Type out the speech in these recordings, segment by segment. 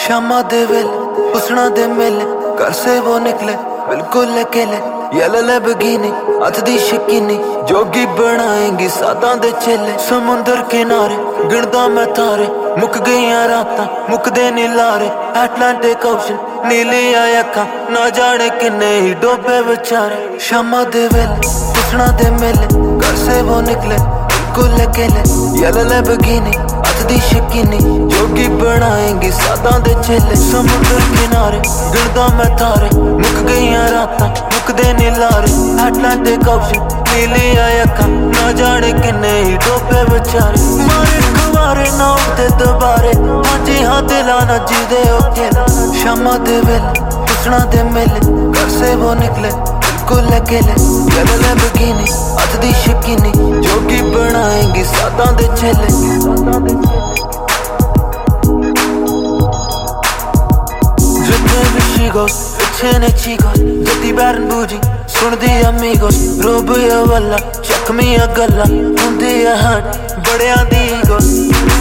शामा दे वेले हुस्ना दे मेले घर से वो निकले बिल्कुल अकेले येलो लैम्बोर्गिनी हथ दी शकीनी जोगी बनाएंगी सादा दे चेले समुंदर किनारे गिनदा मैं तारे मुक गईयां रातां मुकदे नी लारे अटलांटिक ओशन नीली अखां ना जाने किन्ने ही डोबे बेचारे शामा दे वेले हुस्ना दे मेले घर से वो निकले बिल्कुल अकेले येलो लैम्बोर्गिनी हथ दी शकीनी जोगी बनाएंगी सादा दे चेले समुंदर किनारे गिनदा मैं तारे मुक गईयां रातां मुकदे नी लारे अटलांटिक ओशन नीली अखां ना जाने किन्ने ही डोबे बेचारे मारे खुमारे ना उठदे दोबारे हाजी हाँ दिला ना जीदे अकेले शामा दे वेले हुस्ना दे मेले घर से वो निकले बिल्कुल अकेले येलो लैम्बोर्गिनी हथ दी शकीनी जोगी बनाएंगी सादा दे चेले जितने भी शीगोस पिछे ने चीगोस जती बैरन बूजी सुनदी अमीगोस रोब या वल्ला चकमी या गल्ला हुंदी या हट बड़ियां दी ईगोस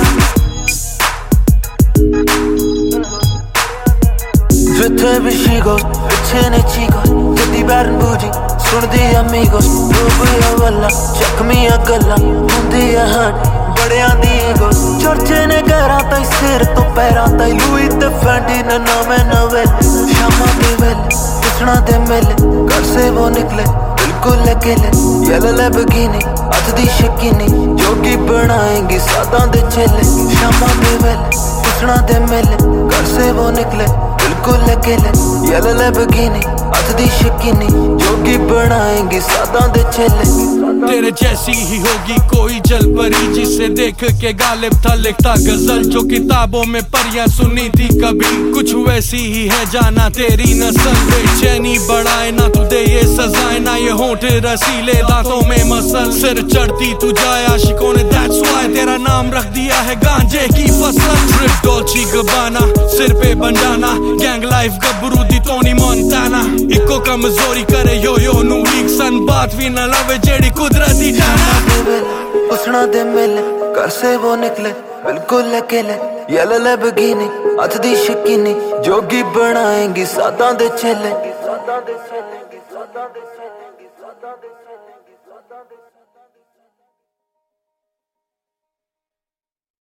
जितने भी शीगोस पिछे ने चीगोस जती बैरन बूजी सुनदी अमीगोस रोब या वल्ला चकमी या गल्ला हुंदी या हट बड़ियां दी ईगोस चर्चे ने गैरां ताई सिर तो पैरां ताई लुई ते फैंडी ने नामे नवेले शामा दे वेले हुस्ना दे मेले घर से वो निकले बिल्कुल अकेले येलो लैम्बोर्गिनी हथ दी शकीनी जोगी बनाएंगी सादा दे चेले शामा दे वेले हुस्ना दे मेले घर से वो निकले बिल्कुल अकेले येलो लैम्बोर्गिनी हथ दी शकीनी जोगी बनाएंगी सादा दे चेले तेरे जैसी ही होगी कोई जल परी जिसे देख के गालिब था लिखता गजल जो किताबों में परियां सुनी थी कभी कुछ वैसी ही है जाना तेरी नस्ल बेचैनी बढ़ाए ना तू दे ये सजाए ना ये होंठ रसीले दांतों में मसल सिर चढ़ती तू जाए आशिकों ने दैट्स व्हाई तेरा नाम रख दिया है गांजे की फसल ट्रिप डॉल्ची गबाना सिर पे बंडाना गैंग लाइफ गबरू दी टोनी मोंटाना इको कमजोरी करे यो यो नु वीक सन बात भी न लवे जेड़ी कुदरती जाना हुस्ना दे मेले घर से वो निकले बिल्कुल अकेले येलो लैम्बोर्गिनी हथ दी शकीनी जोगी बनाएंगी सादा दे चेले।